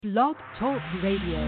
Blog Talk Radio.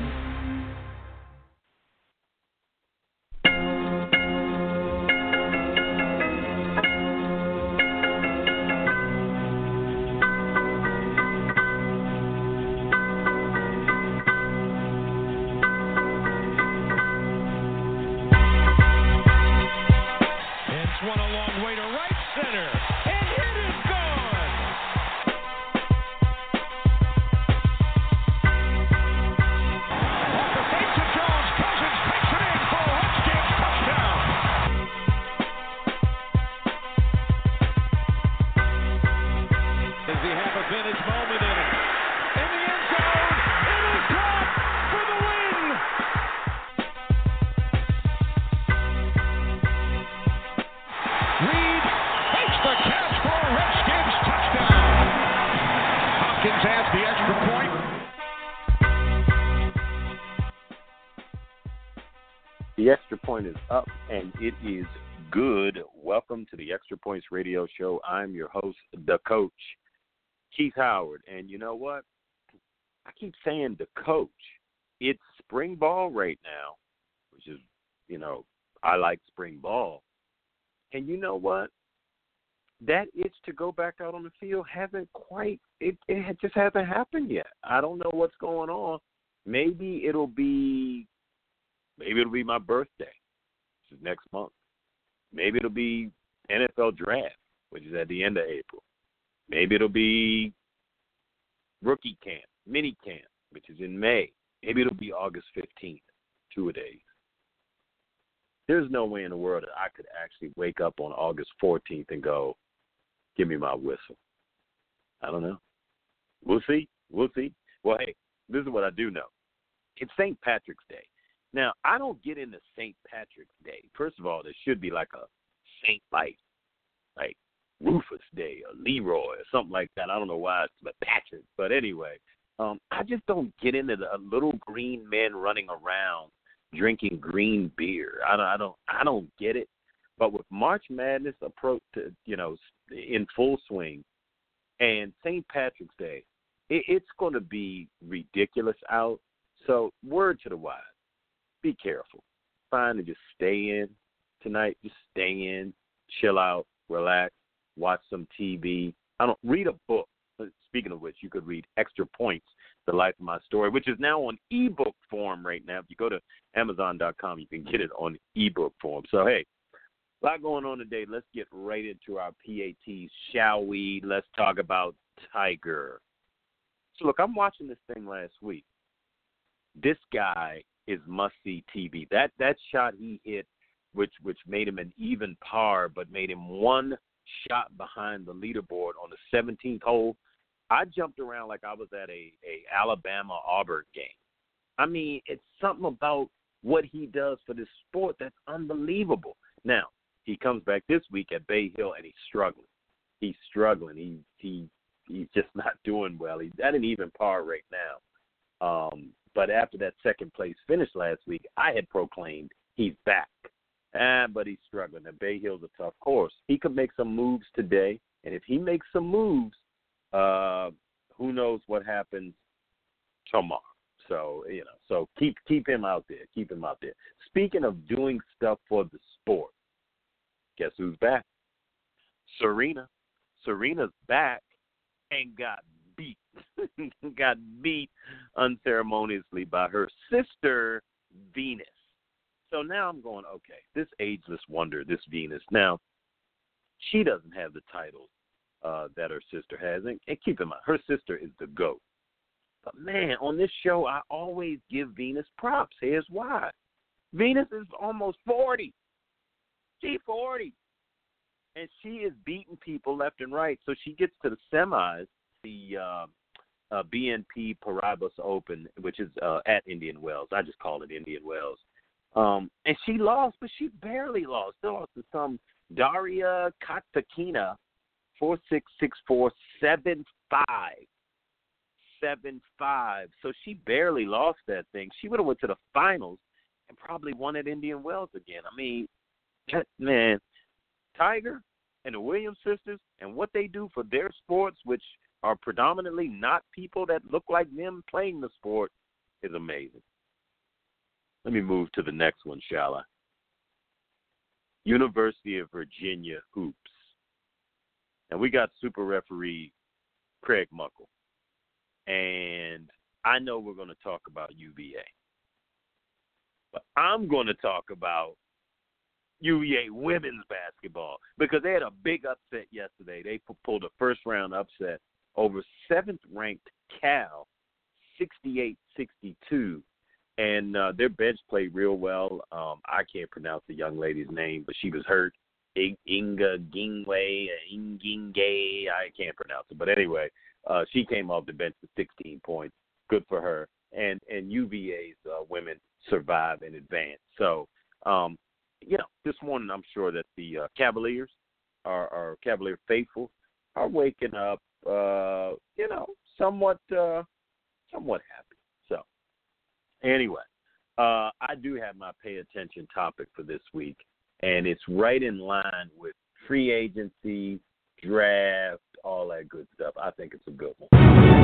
The Extra Point is up, and it is good. Welcome to the Extra Points Radio Show. I'm your host, the coach, Keith Howard. And you know what? I keep saying the coach. It's spring ball right now, which is, I like spring ball. And you know what? That itch to go back out on the field it just hasn't happened yet. I don't know what's going on. Maybe it'll be my birthday, which is next month. Maybe it'll be NFL draft, which is at the end of April. Maybe it'll be rookie camp, mini camp, which is in May. Maybe it'll be August 15th, 2 days. There's no way in the world that I could actually wake up on August 14th and go, give me my whistle. I don't know. We'll see. Well, hey, this is what I do know. It's St. Patrick's Day. Now, I don't get into St. Patrick's Day. First of all, there should be like a Saint like Rufus Day or Leroy or something like that. I don't know why it's but Patrick. But anyway, I just don't get into the little green men running around drinking green beer. I don't get it. But with March Madness approach to, in full swing, and St. Patrick's Day, it's going to be ridiculous out. So word to the wise. Be careful. Fine to just stay in tonight. Just stay in, chill out, relax, watch some TV. Read a book. Speaking of which, you could read Extra Points, The Life of My Story, which is now on ebook form right now. If you go to Amazon.com, you can get it on ebook form. So, hey, a lot going on today. Let's get right into our PATs, shall we? Let's talk about Tiger. So, look, I'm watching this thing last week. This guy is must-see TV. That shot he hit, which made him an even par, but made him one shot behind the leaderboard on the 17th hole, I jumped around like I was at a Alabama-Auburn game. I mean, it's something about what he does for this sport that's unbelievable. Now, he comes back this week at Bay Hill, and he's struggling. He's just not doing well. He's at an even par right now. But after that second-place finish last week, I had proclaimed he's back. But he's struggling. And Bay Hill's a tough course. He could make some moves today. And if he makes some moves, who knows what happens tomorrow. So, so keep him out there. Keep him out there. Speaking of doing stuff for the sport, guess who's back? Serena. Serena's back and got beat. Got beat unceremoniously by her sister, Venus. So now I'm going, okay, this ageless wonder, this Venus. Now, she doesn't have the titles that her sister has. And keep in mind, her sister is the GOAT. But, man, on this show, I always give Venus props. Here's why. Venus is almost 40. She's 40. And she is beating people left and right. So she gets to the semis, the BNP Paribas Open, which is at Indian Wells. I just call it Indian Wells. And she lost, but she barely lost. She lost to some Daria Katakina, 4-6, 6-4, 7-5. 7-5. So she barely lost that thing. She would have went to the finals and probably won at Indian Wells again. I mean, man, Tiger and the Williams sisters and what they do for their sports, which are predominantly not people that look like them playing the sport is amazing. Let me move to the next one, shall I? University of Virginia hoops. And we got super referee Craig Muckle. And I know we're going to talk about UVA. But I'm going to talk about UVA women's basketball because they had a big upset yesterday. They pulled a first-round upset over 7th-ranked Cal, 68-62. And their bench played real well. I can't pronounce the young lady's name, but she was hurt. Inga Gingway, Ingingay, I can't pronounce it. But anyway, she came off the bench with 16 points. Good for her. And UVA's women survive and advance. So, this morning I'm sure that the Cavaliers, our Cavalier faithful, are waking up, somewhat happy. So, anyway, I do have my pay attention topic for this week, and it's right in line with free agency, draft, all that good stuff. I think it's a good one.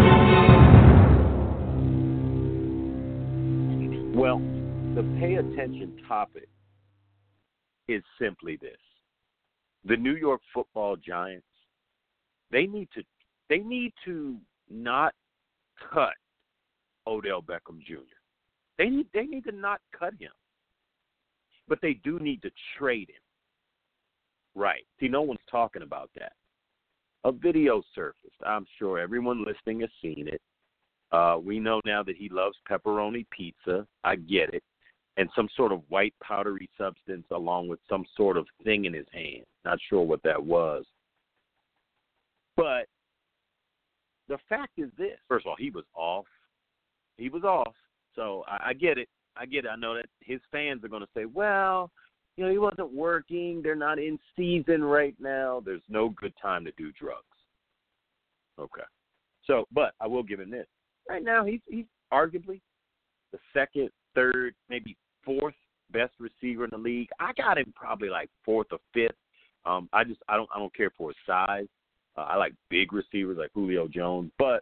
Well, the pay attention topic is simply this. The New York Football Giants, they need to not cut Odell Beckham Jr. They need to not cut him. But they do need to trade him. Right. See, no one's talking about that. A video surfaced. I'm sure everyone listening has seen it. We know now that he loves pepperoni pizza. I get it. And some sort of white powdery substance along with some sort of thing in his hand. Not sure what that was. But the fact is this. First of all, he was off. So I get it. I know that his fans are going to say, well, he wasn't working. They're not in season right now. There's no good time to do drugs. Okay. So, but I will give him this. Right now, he's arguably the second, third, maybe fourth best receiver in the league. I got him probably like fourth or fifth. I don't care for his size. I like big receivers like Julio Jones, but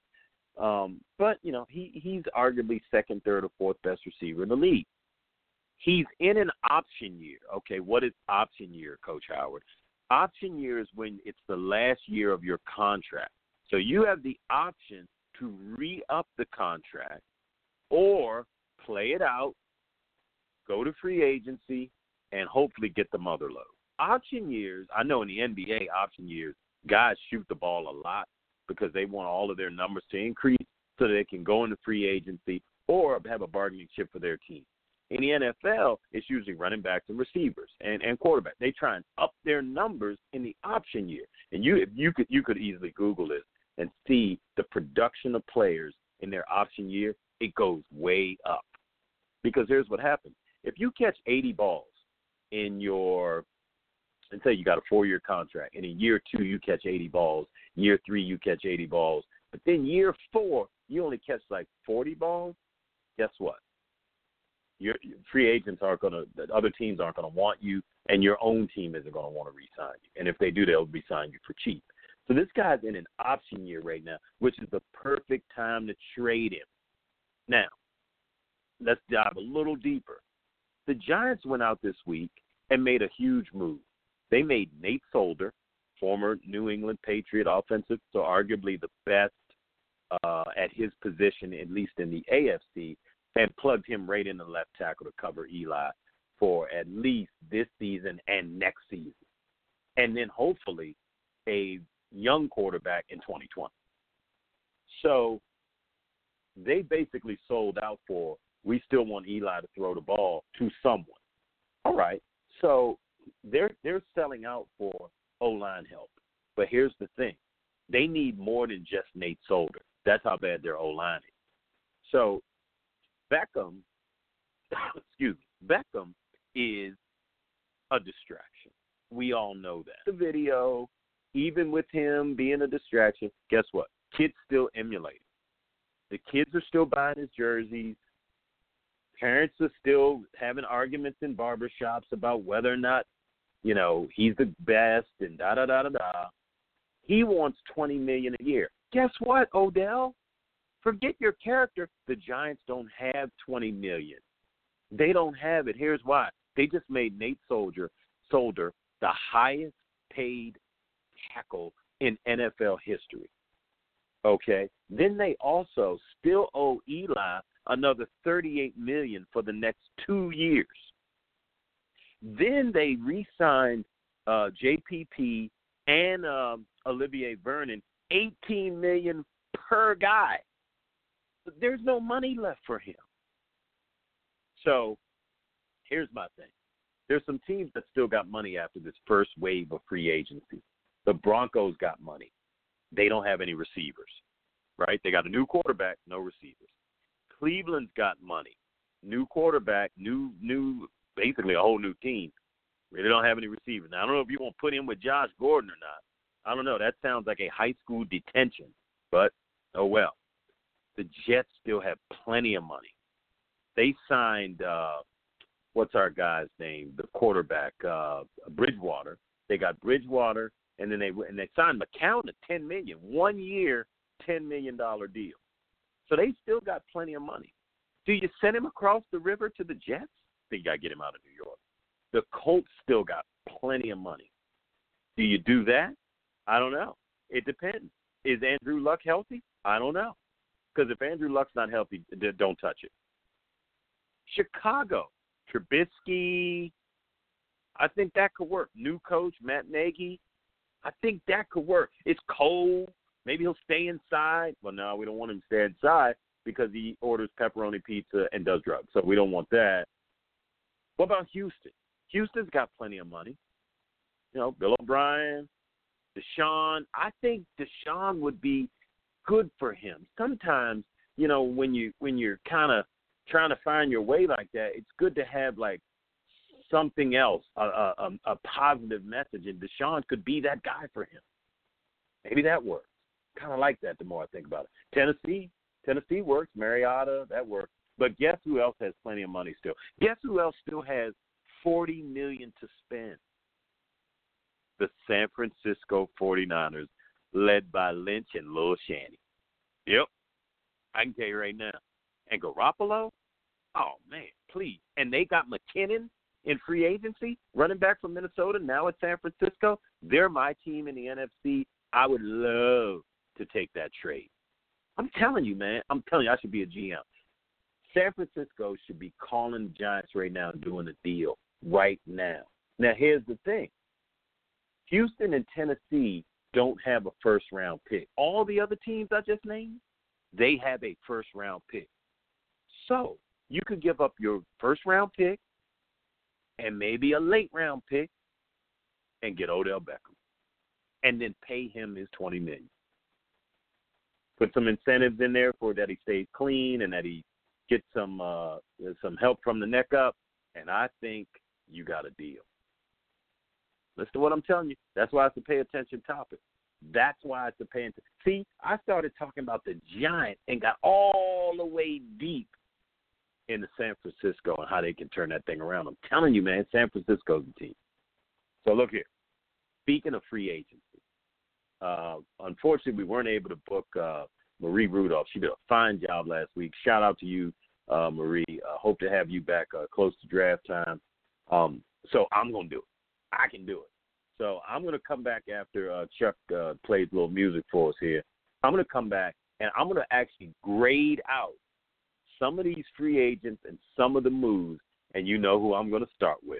he's arguably second, third, or fourth best receiver in the league. He's in an option year. Okay, what is option year, Coach Howard? Option year is when it's the last year of your contract. So you have the option to re-up the contract or play it out, go to free agency, and hopefully get the mother load. Option years, I know in the NBA, option years, guys shoot the ball a lot because they want all of their numbers to increase so they can go into free agency or have a bargaining chip for their team. In the NFL, it's usually running backs and receivers and quarterbacks. They try and up their numbers in the option year. And you could easily Google this and see the production of players in their option year. It goes way up. Because here's what happens. If you catch 80 balls in and say you got a 4-year contract, and in year 2 you catch 80 balls, year 3 you catch 80 balls, but then year 4 you only catch like 40 balls, guess what? Your free agents the other teams aren't going to want you, and your own team isn't going to want to re-sign you. And if they do, they'll re-sign you for cheap. So this guy's in an option year right now, which is the perfect time to trade him. Now, let's dive a little deeper. The Giants went out this week and made a huge move. They made Nate Solder, former New England Patriot offensive, so arguably the best at his position, at least in the AFC, and plugged him right in the left tackle to cover Eli for at least this season and next season. And then hopefully a young quarterback in 2020. So they basically sold out for, we still want Eli to throw the ball to someone. All right. So they're selling out for O-line help. But here's the thing. They need more than just Nate Solder. That's how bad their O-line is. So Beckham is a distraction. We all know that. The video, even with him being a distraction, guess what? Kids still emulate him. The kids are still buying his jerseys. Parents are still having arguments in barbershops about whether or not, he's the best and da-da-da-da-da. He wants $20 million a year. Guess what, Odell? Forget your character. The Giants don't have $20 million. They don't have it. Here's why. They just made Nate Solder the highest paid tackle in NFL history. Okay? Then they also still owe Eli another $38 million for the next 2 years. Then they re-signed JPP and Olivier Vernon, $18 million per guy. There's no money left for him. So here's my thing. There's some teams that still got money after this first wave of free agency. The Broncos got money. They don't have any receivers, right? They got a new quarterback, no receivers. Cleveland's got money. New quarterback, new basically a whole new team. They don't have any receivers. Now, I don't know if you want to put him with Josh Gordon or not. I don't know. That sounds like a high school detention, but oh well. The Jets still have plenty of money. They signed, what's our guy's name, the quarterback, Bridgewater. They got Bridgewater, and then they signed McCown to $10 million, 1 year, $10 million deal. So they still got plenty of money. Do you send him across the river to the Jets? I think you got to get him out of New York. The Colts still got plenty of money. Do you do that? I don't know. It depends. Is Andrew Luck healthy? I don't know. Because if Andrew Luck's not healthy, don't touch it. Chicago, Trubisky, I think that could work. New coach, Matt Nagy, I think that could work. It's cold. Maybe he'll stay inside. Well, no, we don't want him to stay inside because he orders pepperoni pizza and does drugs. So we don't want that. What about Houston? Houston's got plenty of money. You know, Bill O'Brien, Deshaun. I think Deshaun would be good for him. Sometimes, you know, when you're kind of trying to find your way like that, it's good to have like something else, a positive message, and Deshaun could be that guy for him. Maybe that works. Kind of like that the more I think about it. Tennessee works. Mariota, that works. But guess who else has plenty of money still? Guess who else still has $40 million to spend? The San Francisco 49ers, led by Lynch and Lil Shanny. Yep. I can tell you right now. And Garoppolo? Oh, man, please. And they got McKinnon in free agency, running back from Minnesota, now at San Francisco. They're my team in the NFC. I would love to take that trade. I'm telling you, man. I should be a GM. San Francisco should be calling the Giants right now and doing a deal right now. Now, here's the thing. Houston and Tennessee don't have a first-round pick. All the other teams I just named, they have a first-round pick. So you could give up your first-round pick and maybe a late-round pick and get Odell Beckham and then pay him his $20 million. Put some incentives in there for that he stays clean and that he gets some help from the neck up, and I think you got a deal. Listen to what I'm telling you. That's why it's a pay attention topic. That's why it's a pay attention. See, I started talking about the Giants and got all the way deep into San Francisco and how they can turn that thing around. I'm telling you, man, San Francisco's the team. So look here. Speaking of free agency, unfortunately, we weren't able to book Marie Rudolph. She did a fine job last week. Shout out to you, Marie. Hope to have you back close to draft time. So I'm going to do it. I can do it. So I'm going to come back after Chuck plays a little music for us here. I'm going to come back, and I'm going to actually grade out some of these free agents and some of the moves, and you know who I'm going to start with.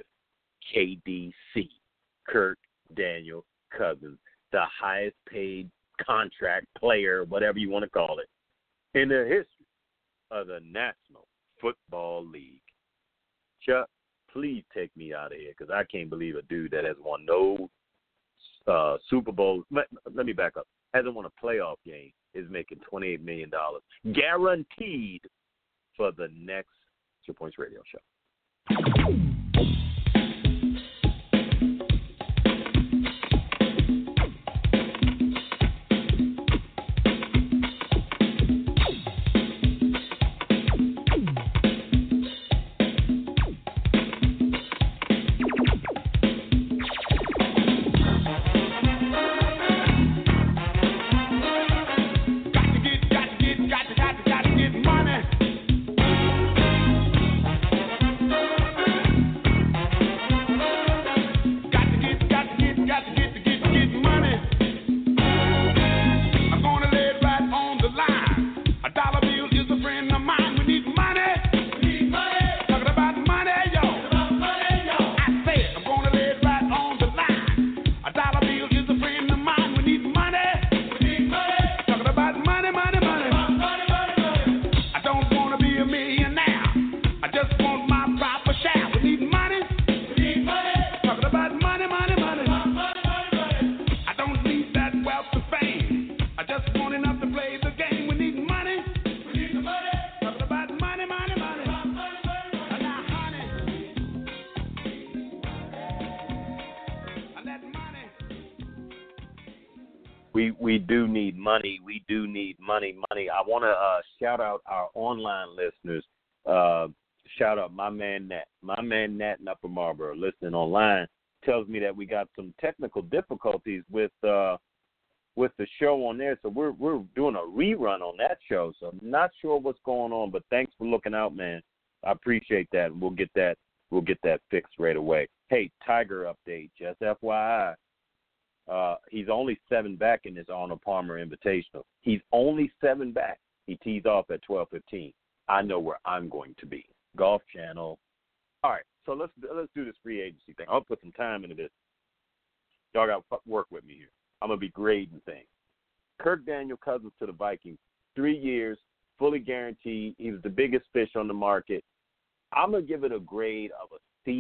KDC, Kirk Daniel Cousins, the highest paid contract player, whatever you want to call it, in the history of the National Football League. Chuck, please take me out of here because I can't believe a dude that has won no Super Bowl. Let me back up. Hasn't won a playoff game is making $28 million guaranteed for the next Extra Points Radio Show. we do need money. We do need money. I want to shout out our online listeners. Shout out my man Nat. My man Nat in Upper Marlboro, listening online, tells me that we got some technical difficulties with the show on there. So we're doing a rerun on that show. So I'm not sure what's going on, but thanks for looking out, man. I appreciate that, and we'll get that fixed right away. Hey, Tiger update, just FYI. He's only 7 back in this Arnold Palmer Invitational. He's only 7 back. He tees off at 12:15. I know where I'm going to be. Golf Channel. All right, so let's do this free agency thing. I'll put some time into this. Y'all got to work with me here. I'm going to be grading things. Kirk Daniel Cousins to the Vikings, 3 years, fully guaranteed. He was the biggest fish on the market. I'm going to give it a grade of a C+.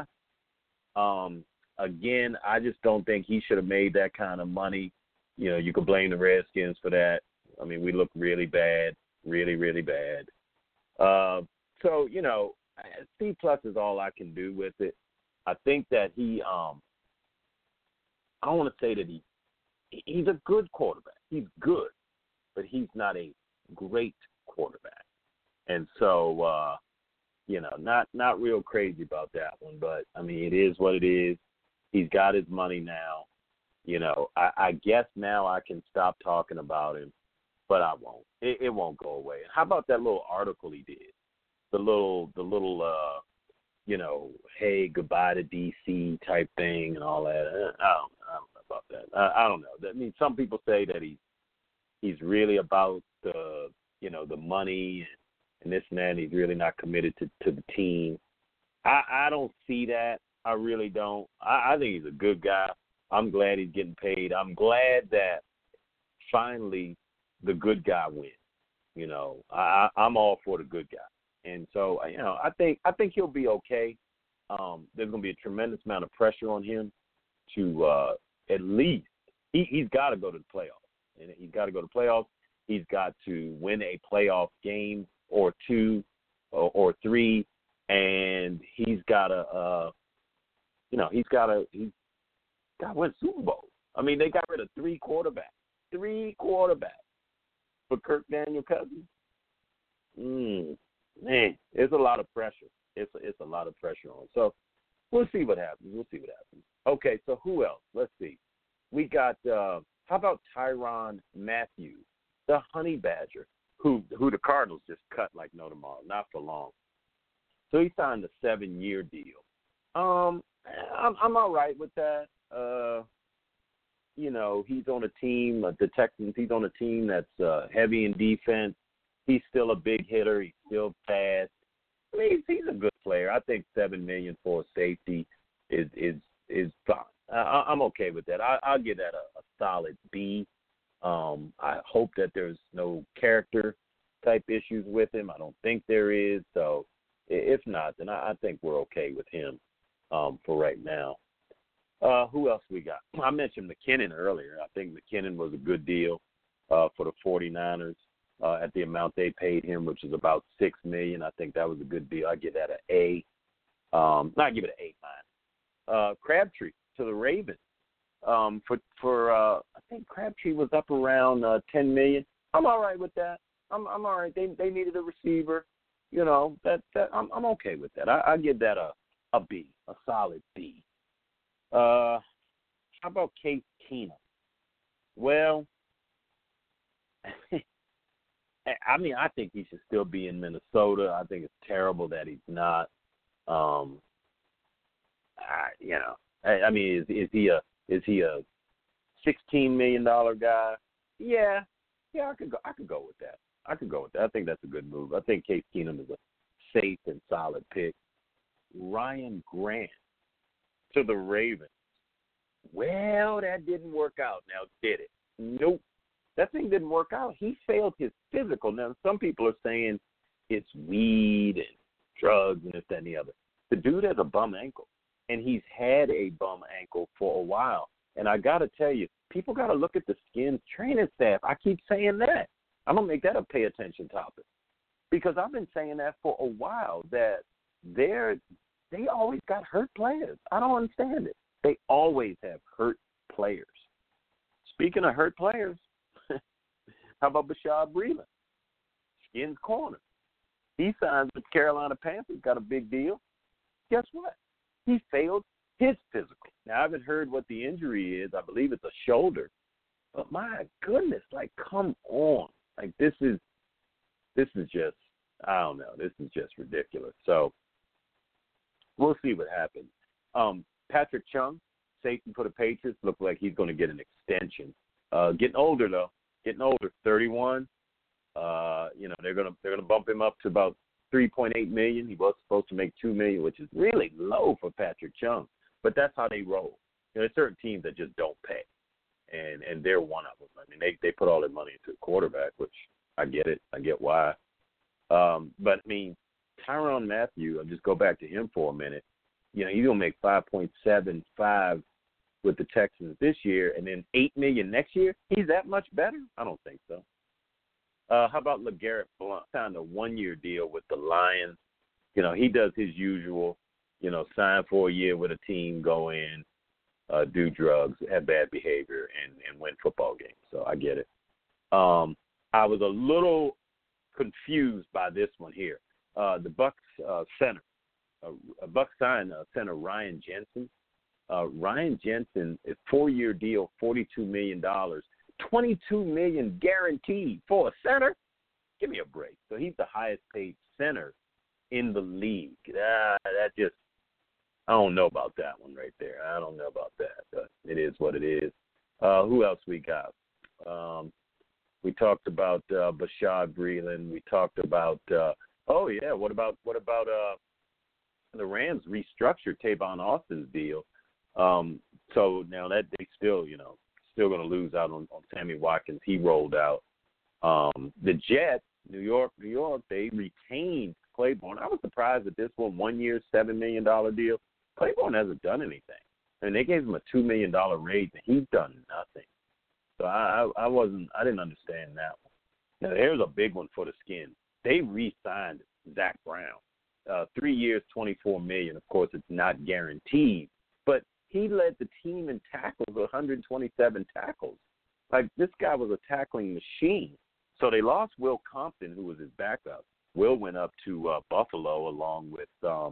Again, I just don't think he should have made that kind of money. You know, you could blame the Redskins for that. I mean, we look really bad, really, really bad. So, you know, C+ is all I can do with it. I think that he I don't want to say that he's a good quarterback. He's good, but he's not a great quarterback. And so, you know, not real crazy about that one. But, I mean, it is what it is. He's got his money now. You know, I guess now I can stop talking about him, but I won't. It won't go away. How about that little article he did? The little you know, hey, goodbye to DC type thing and all that. I don't know about that. I don't know. I mean, some people say that he's really about the, you know, the money and this and that, and he's really not committed to the team. I don't see that. I really don't. I think he's a good guy. I'm glad he's getting paid. I'm glad that finally the good guy wins. You know, I'm all for the good guy. And so, you know, I think he'll be okay. There's going to be a tremendous amount of pressure on him to at least he's got to go to the playoffs. And he's got to go to playoffs. He's got to win a playoff game or 2 or 3, and he's got to you know, he's got to win Super Bowl. I mean, they got rid of 3 quarterbacks. 3 quarterbacks for Kirk Daniel Cousins. Man, it's a lot of pressure. It's a lot of pressure on. So we'll see what happens. Okay, so who else? Let's see. We got how about Tyrann Mathieu, the Honey Badger, who the Cardinals just cut like no tomorrow, not for long. So he signed a 7-year deal. I'm all right with that. You know, he's on a team, the Texans. He's on a team that's heavy in defense. He's still a big hitter. He's still fast. I mean, he's a good player. I think $7 million for a safety is fine. I'm okay with that. I'll give that a solid B. I hope that there's no character type issues with him. I don't think there is. So if not, then I think we're okay with him for right now. Who else we got? I mentioned McKinnon earlier. I think McKinnon was a good deal for the 49ers. At the amount they paid him, which is about $6 million. I think that was a good deal. I give that an A. I give it an A-. Crabtree to the Ravens. For I think Crabtree was up around $10 million. I'm all right with that. I'm all right. They needed a receiver. You know, I'm okay with that. I give that a B, a solid B. How about Case Keenum? Well, I mean, I think he should still be in Minnesota. I think it's terrible that he's not. You know, I mean, is he a $16 million guy? Yeah, I could go with that. I think that's a good move. I think Case Keenum is a safe and solid pick. Ryan Grant to the Ravens. Well, that didn't work out. Now, did it? Nope. That thing didn't work out. He failed his physical. Now, some people are saying it's weed and drugs and this, that, and the other. The dude has a bum ankle, and he's had a bum ankle for a while. And I got to tell you, people got to look at the Skins training staff. I keep saying that. I'm going to make that a pay attention topic because I've been saying that for a while, that they always got hurt players. I don't understand it. They always have hurt players. speaking of hurt players, how about Bashaud Breeland? Skins corner. He signs with Carolina Panthers, got a big deal. Guess what? He failed his physical. Now, I haven't heard what the injury is. I believe it's a shoulder. But my goodness, like, come on. Like, this is just, I don't know. This is just ridiculous. So we'll see what happens. Patrick Chung, safety for the Patriots, looked like he's going to get an extension. Getting older, though. Getting older, 31. They're gonna bump him up to about $3.8 million. He was supposed to make $2 million, which is really low for Patrick Chung. But that's how they roll. There's certain teams that just don't pay, and they're one of them. I mean, they put all their money into a quarterback, which I get it. I get why. But I mean, Tyrann Mathieu. I'll just go back to him for a minute. He's gonna make 5.75 with the Texans this year, and then $8 million next year. He's that much better? I don't think so. How about LeGarrette Blount? Signed a 1-year deal with the Lions. He does his usual, sign for a year with a team, go in, do drugs, have bad behavior, and win football games. So I get it. I was a little confused by this one here. The Bucs center. Bucs signed center Ryan Jensen. Ryan Jensen, a 4-year deal, $42 million. $22 million guaranteed for a center? Give me a break. So he's the highest paid center in the league. That just, I don't know about that one right there. I don't know about that, but it is what it is. Who else we got? We talked about Bashaud Breeland. We talked about what about the Rams restructured Tavon Austin's deal. So now that they still going to lose out on Sammy Watkins. He rolled out. The Jets, New York, they retained Claiborne. I was surprised at this 1-year, $7 million deal. Claiborne hasn't done anything. And they gave him a $2 million raise, and he's done nothing. So I didn't understand that one. Now, here's a big one for the Skins. They re-signed Zach Brown. 3 years, $24 million. Of course, it's not guaranteed. But he led the team in tackles, 127 tackles. Like, this guy was a tackling machine. So they lost Will Compton, who was his backup. Will went up to Buffalo along with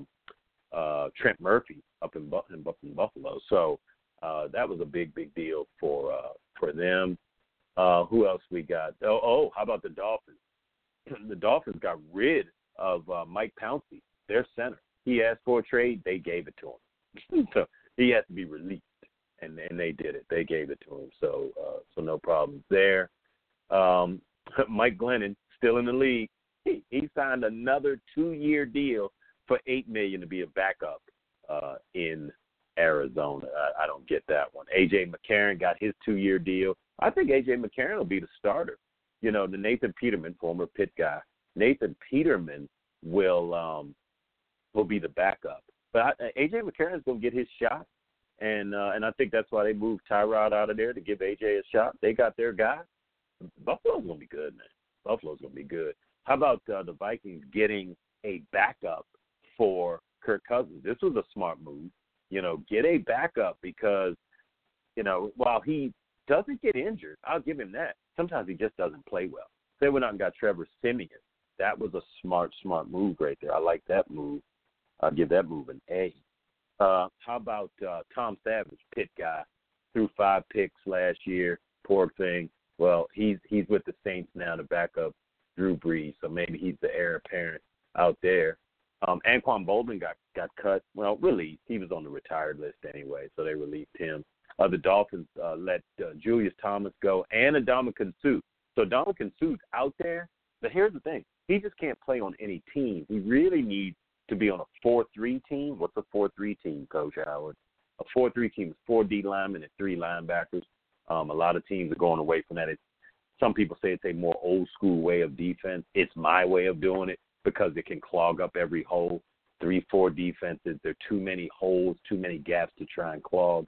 Trent Murphy up in Buffalo. So that was a big deal for them. Who else we got? How about the Dolphins? The Dolphins got rid of Mike Pouncey, their center. He asked for a trade. They gave it to him. So he had to be released, and they did it. They gave it to him. So no problems there. Mike Glennon, still in the league. He signed another 2-year deal for $8 million to be a backup in Arizona. I don't get that one. A.J. McCarron got his 2-year deal. I think A.J. McCarron will be the starter. The Nathan Peterman, former Pitt guy, Nathan Peterman will be the backup. But A.J. McCarron is going to get his shot, and I think that's why they moved Tyrod out of there to give A.J. a shot. They got their guy. Buffalo's going to be good, man. Buffalo's going to be good. How about the Vikings getting a backup for Kirk Cousins? This was a smart move. Get a backup because, while he doesn't get injured, I'll give him that. Sometimes he just doesn't play well. They went out and got Trevor Siemian. That was a smart move right there. I like that move. I'll give that move an A. How about Tom Savage, Pitt guy, threw 5 picks last year, poor thing. Well, he's with the Saints now to back up Drew Brees, so maybe he's the heir apparent out there. Anquan Boldin got cut. Well, released. He was on the retired list anyway, so they released him. The Dolphins let Julius Thomas go and Ndamukong Suh. So Ndamukong Suh's out there, but here's the thing. He just can't play on any team. He really needs to be on a 4-3 team. What's a 4-3 team, Coach Howard? A 4-3 team is 4 D linemen and 3 linebackers. A lot of teams are going away from that. Some people say it's a more old-school way of defense. It's my way of doing it because it can clog up every hole. 3-4 defenses, there are too many holes, too many gaps to try and clog.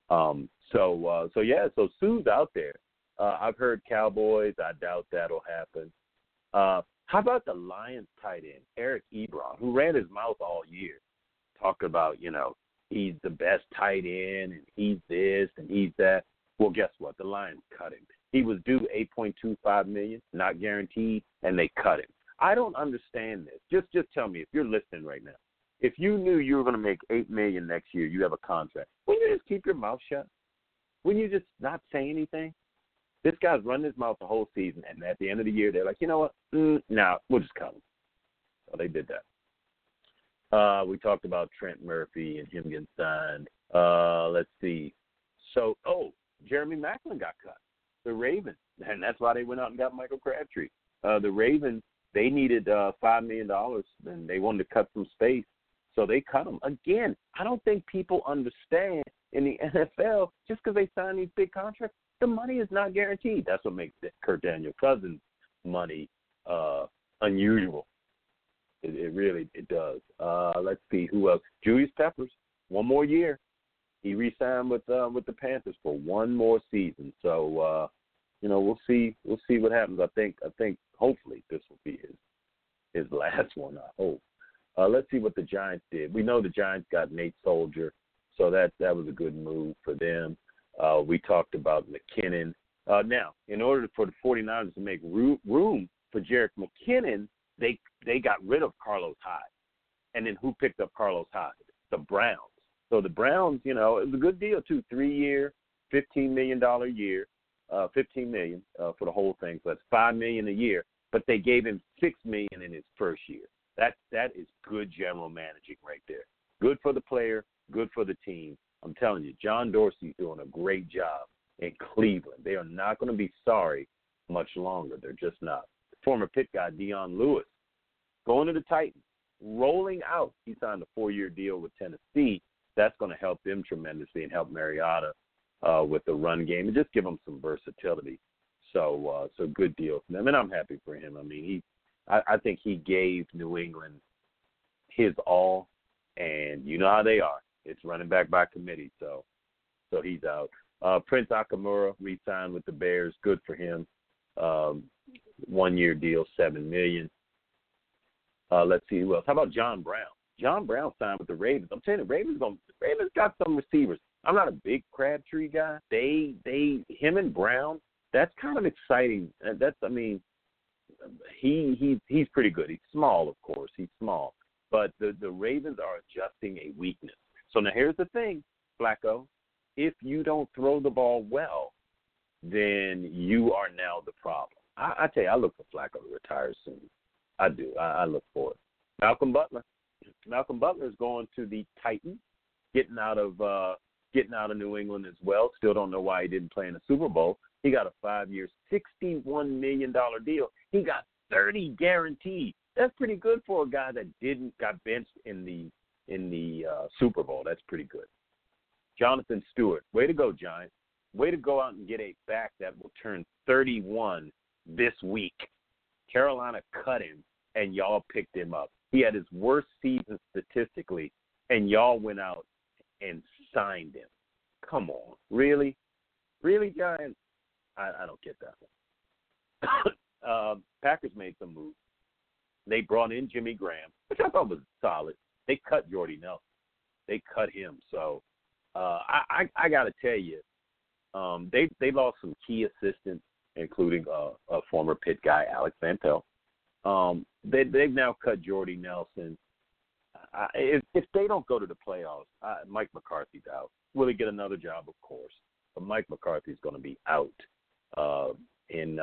So Suh's out there. I've heard Cowboys. I doubt that'll happen. How about the Lions tight end, Eric Ebron, who ran his mouth all year, talked about, he's the best tight end and he's this and he's that. Well, guess what? The Lions cut him. He was due $8.25 million, not guaranteed, and they cut him. I don't understand this. Just tell me if you're listening right now. If you knew you were going to make $8 million next year, you have a contract. Wouldn't you just keep your mouth shut? Wouldn't you just not say anything? This guy's running his mouth the whole season, and at the end of the year, they're like, you know what? Nah, we'll just cut him. So they did that. We talked about Trent Murphy and him getting signed. Let's see. So, Jeremy Maclin got cut. The Ravens, and that's why they went out and got Michael Crabtree. The Ravens, they needed $5 million, and they wanted to cut some space, so they cut him. Again, I don't think people understand in the NFL, just because they sign these big contracts, the money is not guaranteed. That's what makes Kurt Daniel Cousins' money unusual. It really does. Let's see, who else? Julius Peppers, one more year. He re-signed with the Panthers for one more season. So, we'll see what happens. I think hopefully this will be his last one, I hope. Let's see what the Giants did. We know the Giants got Nate Soldier, so that was a good move for them. We talked about McKinnon. Now, in order for the 49ers to make room for Jerick McKinnon, they got rid of Carlos Hyde. And then who picked up Carlos Hyde? The Browns. So the Browns, it was a good deal too. 3-year, $15 million a year, $15 million for the whole thing. So that's $5 million a year. But they gave him $6 million in his first year. That is good general managing right there. Good for the player, good for the team. I'm telling you, John Dorsey's doing a great job in Cleveland. They are not going to be sorry much longer. They're just not. Former Pitt guy Dion Lewis going to the Titans, rolling out. He signed a 4-year deal with Tennessee. That's going to help them tremendously and help Mariota with the run game and just give them some versatility. So good deal for them, and I'm happy for him. I mean, I think he gave New England his all, and you know how they are. It's running back by committee, so he's out. Prince Akamura re-signed with the Bears. Good for him. 1-year deal, $7 million. Let's see who else. How about John Brown? John Brown signed with the Ravens. I'm telling you, Ravens got some receivers. I'm not a big Crabtree guy. Him and Brown, that's kind of exciting. He's pretty good. He's small, of course. He's small. But the Ravens are adjusting a weakness. So now here's the thing, Flacco. If you don't throw the ball well, then you are now the problem. I tell you, I look for Flacco to retire soon. I do. I look for it. Malcolm Butler is going to the Titans, getting out of New England as well. Still don't know why he didn't play in the Super Bowl. He got a 5-year, $61 million deal. He got 30 guaranteed. That's pretty good for a guy that got benched in the Super Bowl. That's pretty good. Jonathan Stewart, way to go, Giants. Way to go out and get a back that will turn 31 this week. Carolina cut him, and y'all picked him up. He had his worst season statistically, and y'all went out and signed him. Come on. Really? Really, Giants? I don't get that one. Packers made some moves. They brought in Jimmy Graham, which I thought was solid. They cut Jordy Nelson. They cut him. So I got to tell you, they lost some key assistants, including a former Pitt guy, Alex Van Pelt. They've now cut Jordy Nelson. If they don't go to the playoffs, Mike McCarthy's out. Will he get another job? Of course. But Mike McCarthy's going to be out in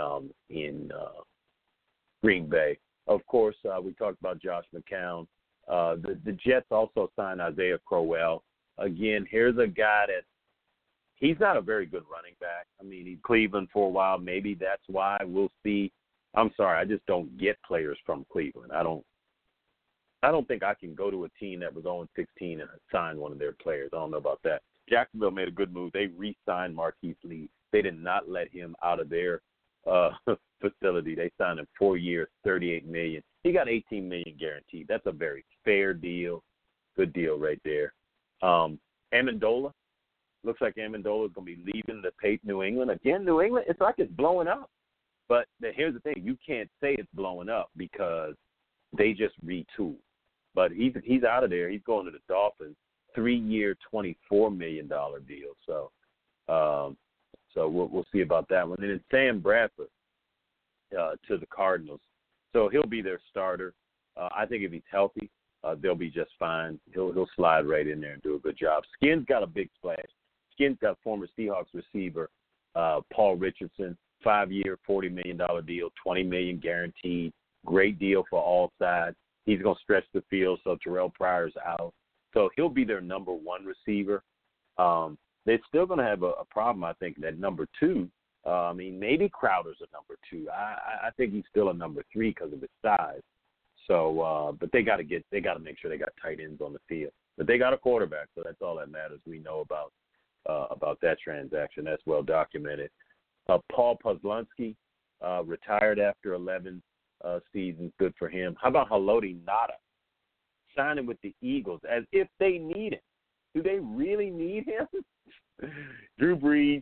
Green Bay. Of course, we talked about Josh McCown. The Jets also signed Isaiah Crowell. Again, here's a guy that he's not a very good running back. I mean, he's Cleveland for a while. Maybe that's why. We'll see. I'm sorry, I just don't get players from Cleveland. I don't think I can go to a team that was 0-16 and sign one of their players. I don't know about that. Jacksonville made a good move. They re-signed Marquise Lee. They did not let him out of their facility. They signed him 4 years, $38 million. He got $18 million guaranteed. That's a very fair deal. Good deal right there. Amendola. Looks like Amendola is going to be leaving the New England. Again, New England, it's like it's blowing up. But here's the thing. You can't say it's blowing up because they just retooled. But he's out of there. He's going to the Dolphins. 3-year, $24 million deal. So So we'll see about that one. And then Sam Bradford to the Cardinals. So he'll be their starter. I think if he's healthy, they'll be just fine. He'll slide right in there and do a good job. Skin's got a big splash. Skin's got former Seahawks receiver Paul Richardson, 5-year, $40 million deal, $20 million guaranteed. Great deal for all sides. He's going to stretch the field, so Terrell Pryor's out. So he'll be their number one receiver. They're still going to have a problem, I think, at number two. Maybe Crowder's a number two. I think he's still a number three because of his size. So, but they got to make sure they got tight ends on the field. But they got a quarterback, so that's all that matters. We know about that transaction. That's well documented. Paul Posluszny retired after 11 seasons. Good for him. How about Haloti Ngata signing with the Eagles as if they need him? Do they really need him? Drew Brees,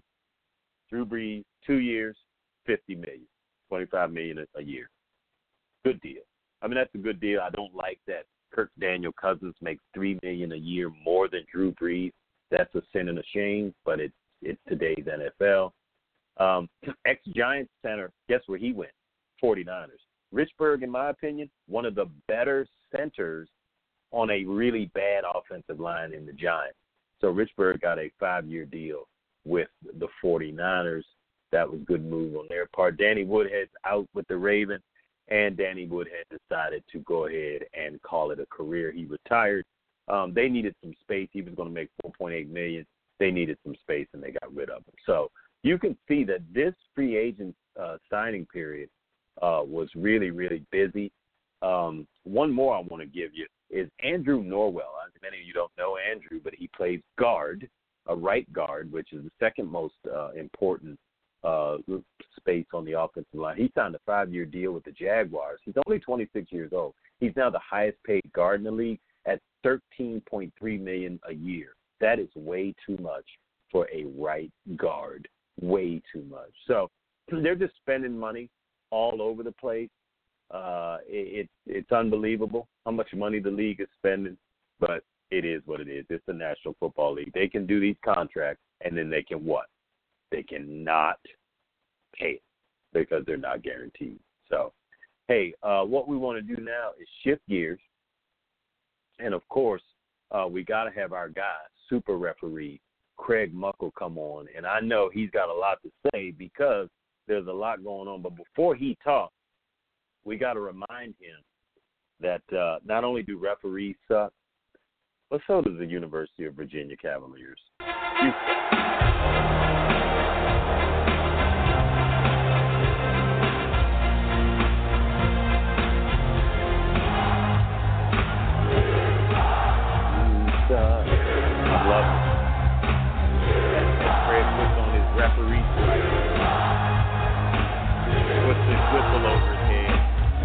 2 years, $50 million, $25 million a year. Good deal. That's a good deal. I don't like that Kirk Daniel Cousins makes $3 million a year more than Drew Brees. That's a sin and a shame, but it's today's NFL. Ex-Giants center, guess where he went? 49ers. Richburg, in my opinion, one of the better centers on a really bad offensive line in the Giants. So Richburg got a 5-year deal with the 49ers. That was a good move on their part. Danny Woodhead's out with the Ravens, and Danny Woodhead decided to go ahead and call it a career. He retired. They needed some space. He was going to make $4.8 million. They needed some space, and they got rid of him. So you can see that this free agent signing period was really, really busy. One more I want to give you is Andrew Norwell. Many of you don't know Andrew, but he plays guard, a right guard, which is the second most important space on the offensive line. He signed a 5-year deal with the Jaguars. He's only 26 years old. He's now the highest paid guard in the league at $13.3 million a year. That is way too much for a right guard. Way too much. So they're just spending money all over the place. It's unbelievable how much money the league is spending, but it is what it is. It's the National Football League. They can do these contracts, and then they can what? They cannot pay it because they're not guaranteed. So, hey, what we want to do now is shift gears, and, of course, we got to have our guy, super referee, Craig Muckle, come on. And I know he's got a lot to say because there's a lot going on. But before he talks, we got to remind him that not only do referees suck, but so does the University of Virginia Cavaliers. I love it. Craig puts on his referee stripe, puts his whistle over his head.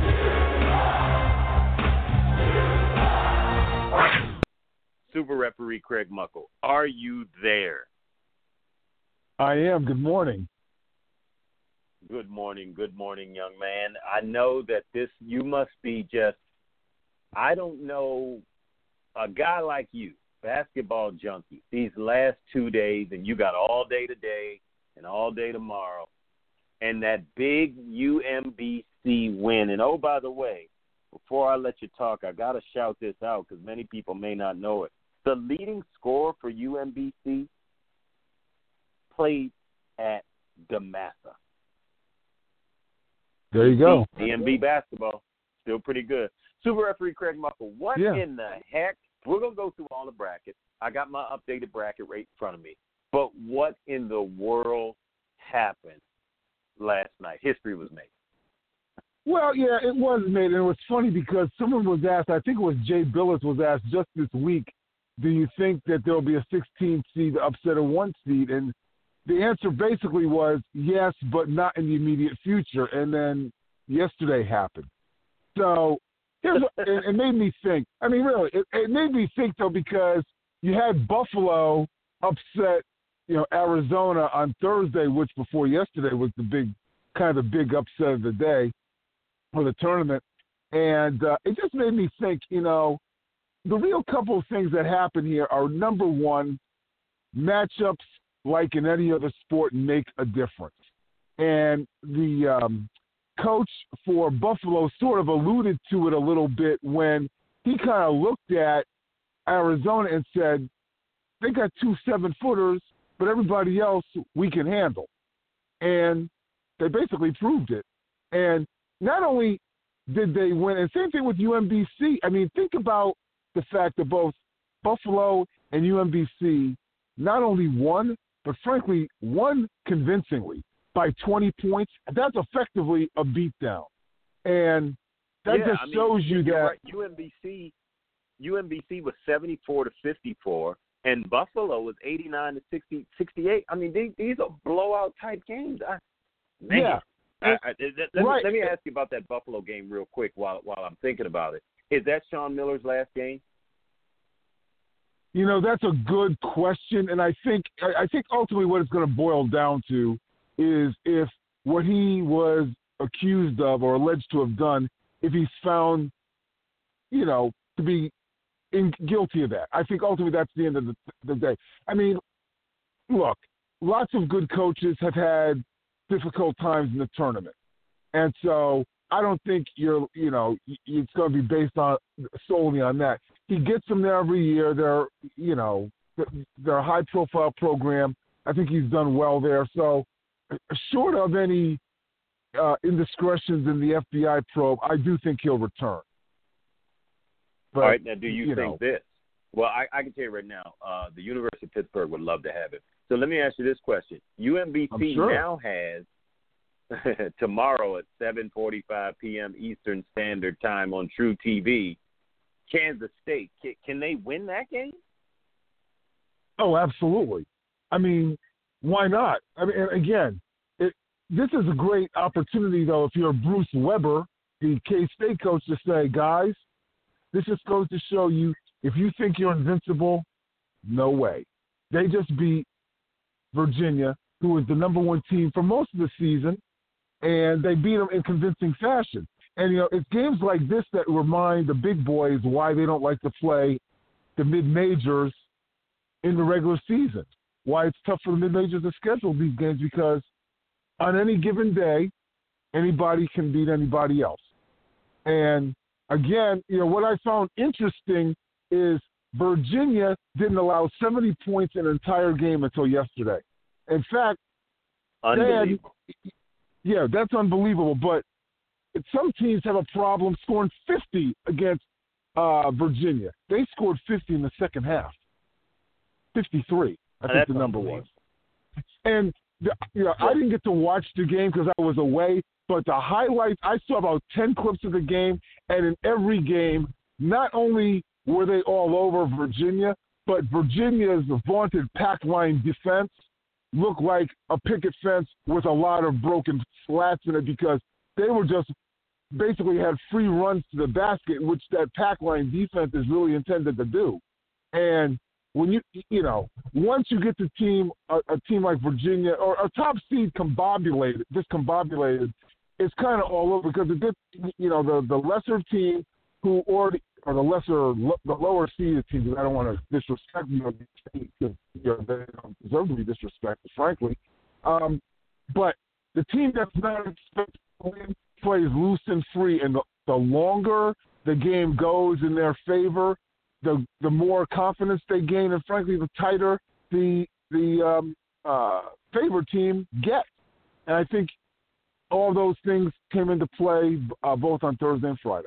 Super referee Craig Muckle, are you there? I am. Good morning. Good morning, young man. I know that you must be just, I don't know, a guy like you, basketball junkie, these last 2 days, and you got all day today and all day tomorrow, and that big UMBC win. And, oh, by the way, before I let you talk, I got to shout this out because many people may not know it. The leading scorer for UMBC played at DeMatha. There you go. DMV basketball, still pretty good. Super referee Craig Muckle, what in the heck? We're going to go through all the brackets. I got my updated bracket right in front of me. But what in the world happened last night? History was made. Well, yeah, it was made. And it was funny because someone was asked, I think it was Jay Billis was asked just this week, do you think that there will be a 16th seed upset a 1 seed? And the answer basically was yes, but not in the immediate future. And then yesterday happened. So it made me think. I mean, really, it made me think, though, because you had Buffalo upset, Arizona on Thursday, which before yesterday was the big upset of the day or the tournament. And it just made me think, the real couple of things that happen here are, number one, matchups like in any other sport, make a difference. And the coach for Buffalo sort of alluded to it a little bit when he kind of looked at Arizona and said, they got 2 7-footers, but everybody else we can handle. And they basically proved it. And not only did they win, and same thing with UMBC. I mean, think about the fact that both Buffalo and UMBC not only won, but frankly won convincingly by 20 points. That's effectively a beatdown. And that shows you that right. UMBC was 74-54, and Buffalo was 89-68. I mean, these are blowout type games. Let me ask you about that Buffalo game real quick while I'm thinking about it. Is that Sean Miller's last game? You know, that's a good question, and I think ultimately what it's going to boil down to is if what he was accused of or alleged to have done, if he's found, you know, to be guilty of that. I think ultimately that's the end of the day. I mean, look, lots of good coaches have had difficult times in the tournament. And so I don't think it's going to be based on solely on that. He gets them there every year. They're a high-profile program. I think he's done well there. So short of any indiscretions in the FBI probe, I do think he'll return. But, all right, now do you think this? Well, I can tell you right now, the University of Pittsburgh would love to have it. So let me ask you this question. UMBC now has tomorrow at 7:45 p.m. Eastern Standard Time on True TV, Kansas State. Can they win that game? Oh, absolutely. I mean, why not? I mean, again, this is a great opportunity, though, if you're Bruce Weber, the K-State coach, to say, guys, this just goes to show you, if you think you're invincible, no way. They just beat Virginia, who was the number 1 team for most of the season, and they beat them in convincing fashion. And, it's games like this that remind the big boys why they don't like to play the mid-majors in the regular season, why it's tough for the mid-majors to schedule these games, because on any given day, anybody can beat anybody else. And again, what I found interesting is Virginia didn't allow 70 points in an entire game until yesterday. In fact, unbelievable. That's unbelievable. But some teams have a problem scoring 50 against Virginia. They scored 50 in the second half. 53, I think the number was. And I didn't get to watch the game because I was away. But the highlights, I saw about 10 clips of the game, and in every game, not only were they all over Virginia, but Virginia's vaunted pack line defense looked like a picket fence with a lot of broken slats in it, because they were just basically had free runs to the basket, which that pack line defense is really intended to do. And when once you get to a team like Virginia or a top seed discombobulated, it's kind of all over, because it gets, the lesser team who already, or the lower seeded team, because I don't want to disrespect because they don't deserve to be disrespected, frankly. But the team that's not expected to win plays loose and free, and the longer the game goes in their favor, the more confidence they gain, and frankly, the tighter the favored team gets. And I think all those things came into play both on Thursday and Friday.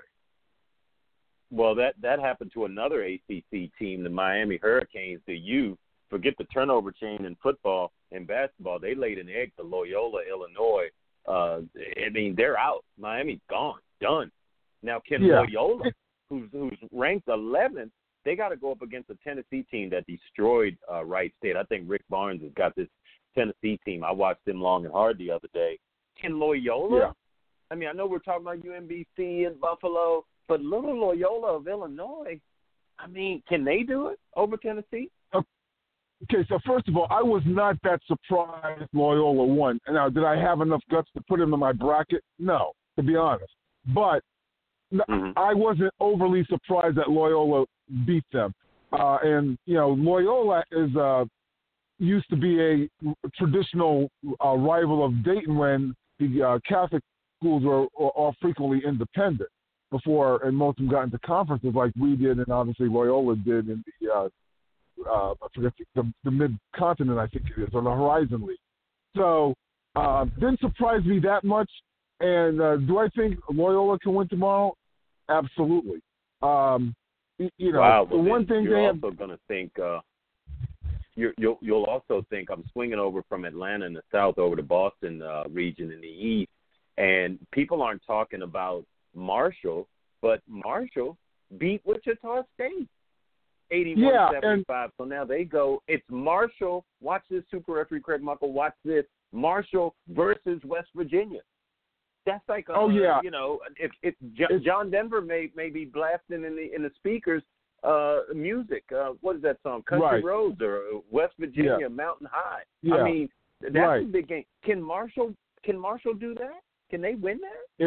Well, that happened to another ACC team, the Miami Hurricanes. Forget the turnover chain in football and basketball. They laid an egg to Loyola, Illinois. I mean, they're out. Miami's gone, done. Now, Loyola, who's ranked 11th, they got to go up against a Tennessee team that destroyed Wright State. I think Rick Barnes has got this Tennessee team. I watched them long and hard the other day. Can Loyola? Yeah. I mean, I know we're talking about UMBC and Buffalo, but little Loyola of Illinois, I mean, can they do it over Tennessee? Okay, so first of all, I was not that surprised Loyola won. Now, did I have enough guts to put him in my bracket? No, to be honest. But I wasn't overly surprised that Loyola beat them. And, Loyola is used to be a traditional rival of Dayton when the Catholic schools were all frequently independent before, and most of them got into conferences like we did, and obviously Loyola did in the I forget the mid-continent, I think it is, or the Horizon League. So didn't surprise me that much. And do I think Loyola can win tomorrow? Absolutely. You know, wow, the one thing you're they also going to think you'll also think I'm swinging over from Atlanta in the south over to Boston region in the east, and people aren't talking about Marshall, but Marshall beat Wichita State 81-75. So now they go. It's Marshall. Watch this, Super Referee Craig Muckle. Watch this. Marshall versus West Virginia. That's like you know, if John Denver may be blasting in the speakers music. What is that song? Country Roads or West Virginia Mountain High. Yeah. I mean, that's a big game. Can Marshall do that? Can they win that?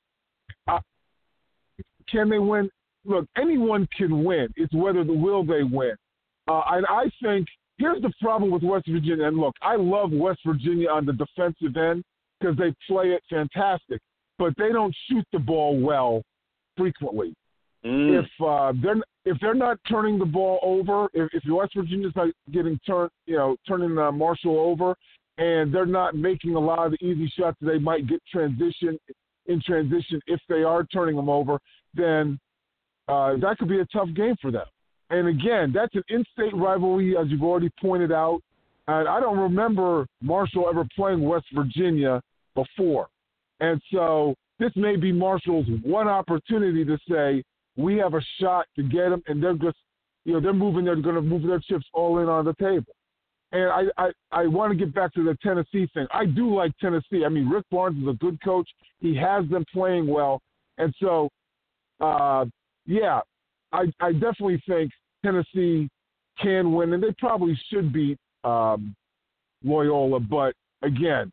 Can they win? Look, anyone can win. It's whether will they win. And I think here's the problem with West Virginia. And look, I love West Virginia on the defensive end because they play it fantastic, but they don't shoot the ball well frequently. If they're not turning the ball over, if West Virginia's not getting turning Marshall over, and they're not making a lot of the easy shots they might get in transition if they are turning them over, then that could be a tough game for them. And again, that's an in-state rivalry, as you've already pointed out. And I don't remember Marshall ever playing West Virginia before. And so this may be Marshall's one opportunity to say, we have a shot to get them, and they're just, they're going to move their chips all in on the table. And I want to get back to the Tennessee thing. I do like Tennessee. I mean, Rick Barnes is a good coach. He has them playing well. And so, I definitely think Tennessee can win, and they probably should beat Loyola. But, again,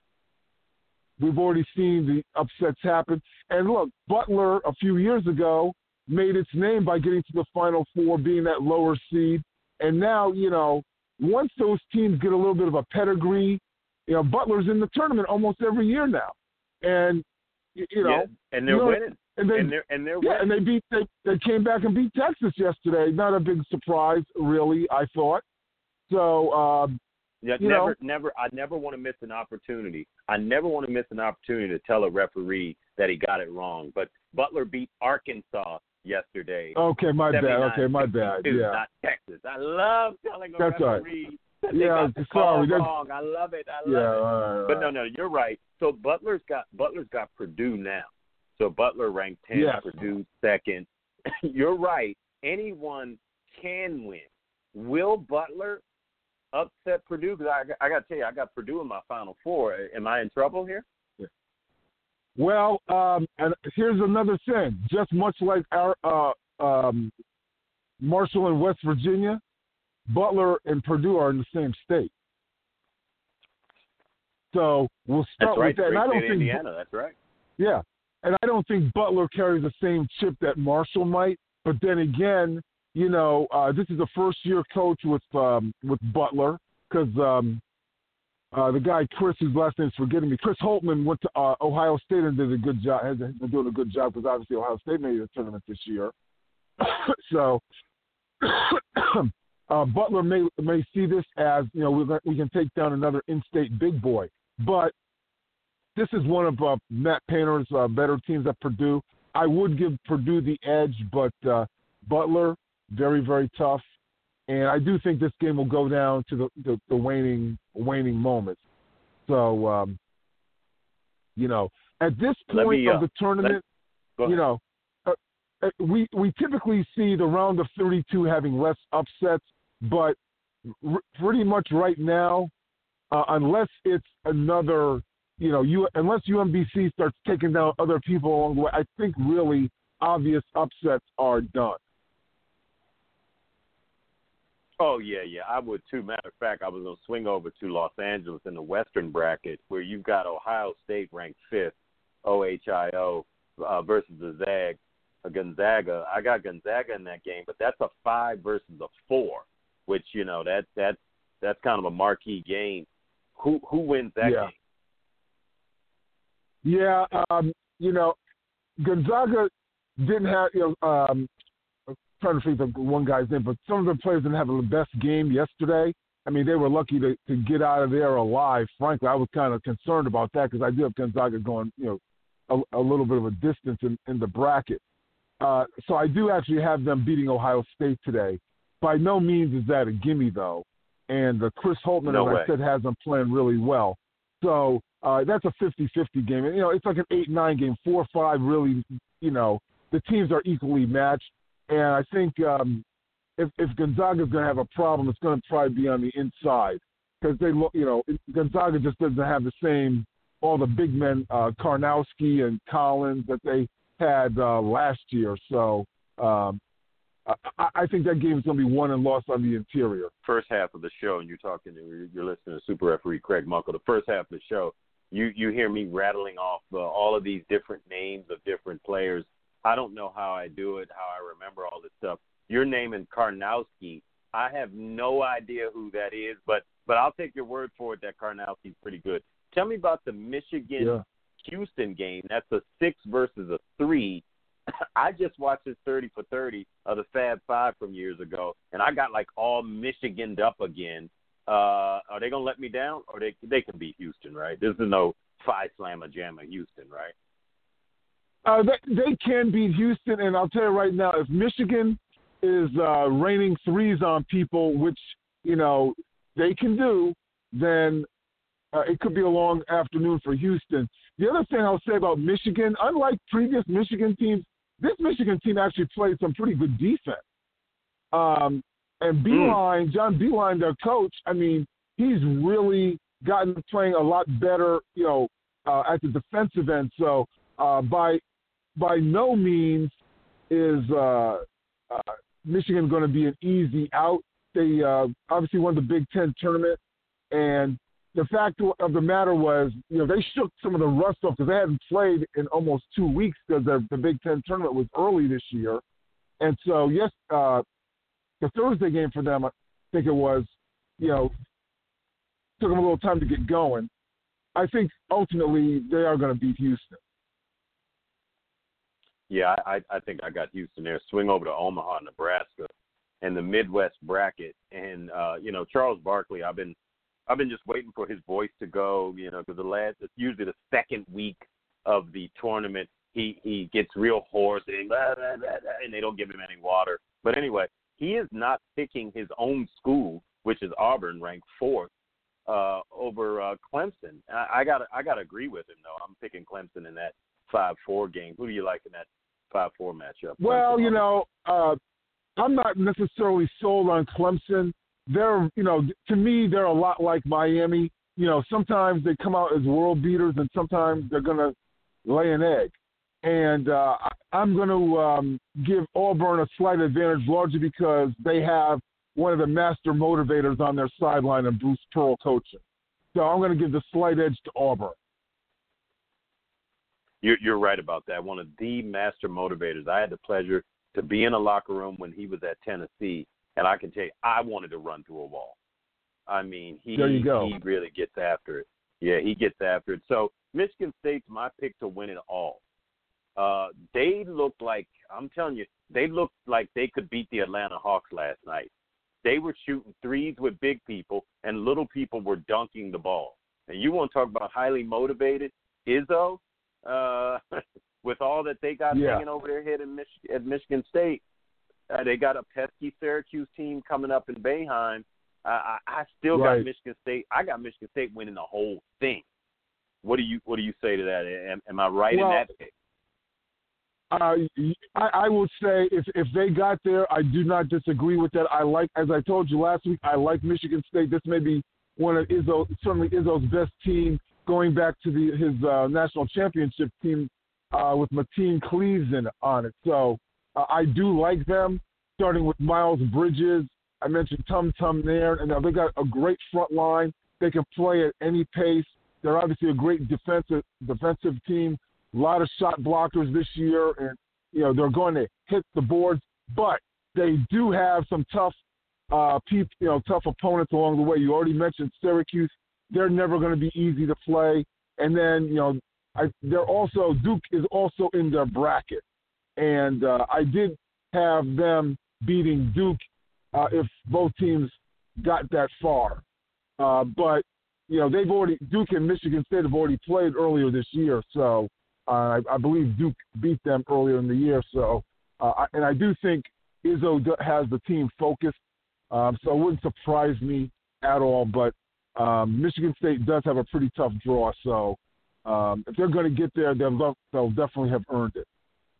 we've already seen the upsets happen. And, look, Butler a few years ago made its name by getting to the Final Four, being that lower seed. And now, once those teams get a little bit of a pedigree, Butler's in the tournament almost every year now. And, and they're winning. And they're winning. And they came back and beat Texas yesterday. Not a big surprise, really, I thought. So, I never want to miss an opportunity. I never want to miss an opportunity to tell a referee that he got it wrong. But Butler beat Arkansas yesterday. Okay, my bad. Yeah. Not Texas. I love telling a referee that they got the sorry. call wrong. I love it. Right. But no, you're right. So Butler's got Purdue now. So Butler ranked 10th, yes. Purdue 2nd. You're right. Anyone can win. Will Butler upset Purdue? Because I got to tell you, I got Purdue in my Final Four. Am I in trouble here? Yeah. Well, and here's another thing. Just much like our Marshall and West Virginia, Butler and Purdue are in the same state. So we'll start with that. And I don't think Indiana. That's right. Yeah. And I don't think Butler carries the same chip that Marshall might. But then again, this is a first-year coach with Butler because the guy Chris, whose last name's forgetting me, Chris Holtman went to Ohio State and did a good job. Has been doing a good job because obviously Ohio State made the tournament this year. So Butler may see this as we can take down another in-state big boy, but this is one of Matt Painter's better teams at Purdue. I would give Purdue the edge, but Butler, very, very tough. And I do think this game will go down to the waning moments. So, at this point of the tournament, we typically see the round of 32 having less upsets, but pretty much right now, unless it's another – unless UMBC starts taking down other people along the way, I think really obvious upsets are done. Oh, yeah, I would too. Matter of fact, I was going to swing over to Los Angeles in the Western bracket where you've got Ohio State ranked 5th, OHIO, versus the Gonzaga. I got Gonzaga in that game, but that's a 5 versus a 4, which, that's That's kind of a marquee game. Who wins that game? Yeah, Gonzaga didn't have, I'm trying to think of one guy's name, but some of the players didn't have the best game yesterday. I mean, they were lucky to get out of there alive. Frankly, I was kind of concerned about that because I do have Gonzaga going, a little bit of a distance in the bracket. So I do actually have them beating Ohio State today. By no means is that a gimme, though. And Chris Holtmann, I said, has them playing really well. So that's a 50-50 game. And, it's like an 8-9 game, 4-5 really, the teams are equally matched. And I think if Gonzaga is going to have a problem, it's going to probably be on the inside because Gonzaga just doesn't have the same, all the big men, Karnowski and Collins that they had last year. So I think that game is going to be won and lost on the interior. First half of the show, and you're listening to Super Referee Craig Munkle. The first half of the show, you hear me rattling off all of these different names of different players. I don't know how I do it, how I remember all this stuff. You're naming Karnowski. I have no idea who that is, but I'll take your word for it that Karnowski's pretty good. Tell me about the Michigan-Houston game. That's a 6 versus a 3. I just watched this 30 for 30 of the Fab Five from years ago, and I got all Michiganed up again. Are they going to let me down? Or they can beat Houston, right? This is no Phi Slamma Jamma Houston, right? They can beat Houston, and I'll tell you right now, if Michigan is raining threes on people, which, they can do, then it could be a long afternoon for Houston. The other thing I'll say about Michigan, unlike previous Michigan teams, this Michigan team actually played some pretty good defense. And Beilein, John Beilein, their coach, I mean, he's really gotten to playing a lot better, at the defensive end. So by no means is Michigan going to be an easy out. They obviously won the Big Ten tournament, and the fact of the matter was, they shook some of the rust off because they hadn't played in almost 2 weeks because the Big Ten tournament was early this year. And so, yes, the Thursday game for them, I think it was, took them a little time to get going. I think ultimately they are going to beat Houston. Yeah, I think I got Houston there. Swing over to Omaha, Nebraska, and the Midwest bracket. And, Charles Barkley, I've been just waiting for his voice to go, because it's usually the second week of the tournament. He gets real hoarse and they don't give him any water. But anyway, he is not picking his own school, which is Auburn, ranked 4th, over Clemson. I gotta agree with him though. I'm picking Clemson in that 5-4 game. Who do you like in that 5-4 matchup? Well, I'm not necessarily sold on Clemson. They're, to me, they're a lot like Miami. Sometimes they come out as world beaters, and sometimes they're going to lay an egg. And I'm going to give Auburn a slight advantage, largely because they have one of the master motivators on their sideline, and Bruce Pearl coaching. So I'm going to give the slight edge to Auburn. You're right about that. One of the master motivators. I had the pleasure to be in a locker room when he was at Tennessee. And I can tell you, I wanted to run through a wall. I mean, he really gets after it. Yeah, he gets after it. So Michigan State's my pick to win it all. They looked like, I'm telling you, they looked like they could beat the Atlanta Hawks last night. They were shooting threes with big people, and little people were dunking the ball. And you want to talk about highly motivated? Izzo, with all that they got hanging over their head at Michigan State, they got a pesky Syracuse team coming up in Boeheim. I still got Michigan State. I got Michigan State winning the whole thing. What do you say to that? Am I right in that pick? I would say if they got there, I do not disagree with that. As I told you last week, I like Michigan State. This may be one of Izzo's best team going back to his national championship team with Mateen Cleason on it. So I do like them, starting with Miles Bridges. I mentioned Tum Tum there, and they got a great front line. They can play at any pace. They're obviously a great defensive team. A lot of shot blockers this year, and they're going to hit the boards. But they do have some tough tough opponents along the way. You already mentioned Syracuse. They're never going to be easy to play. And then, Duke is also in their bracket. And I did have them beating Duke if both teams got that far. But, Duke and Michigan State have already played earlier this year. So I believe Duke beat them earlier in the year. So, and I do think Izzo has the team focused. So it wouldn't surprise me at all. But Michigan State does have a pretty tough draw. So if they're going to get there, they'll definitely have earned it.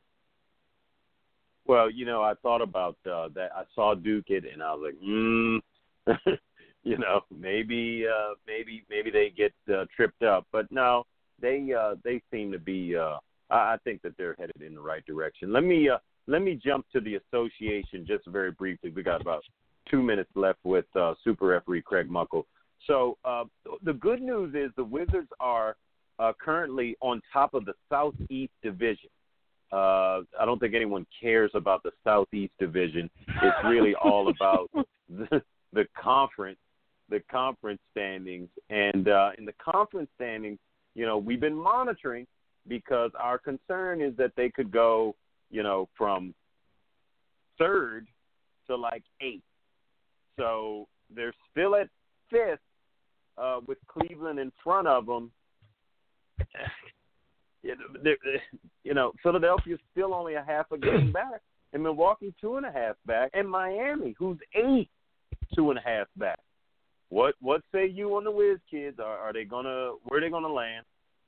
Well, I thought about that. I saw Duke it, and I was like, maybe they get tripped up. But no, they seem to be. I think that they're headed in the right direction. Let me jump to the association just very briefly. We got about 2 minutes left with super referee Craig Muckle. So the good news is the Wizards are currently on top of the Southeast Division. I don't think anyone cares about the Southeast Division. It's really all about the conference standings. And in the conference standings, we've been monitoring because our concern is that they could go, from third to like eighth. So they're still at fifth with Cleveland in front of them. Philadelphia's still only a half a game back, and Milwaukee 2.5 back, and Miami, who's 8, 2.5 back. What say you on the Wiz kids? Where are they gonna land?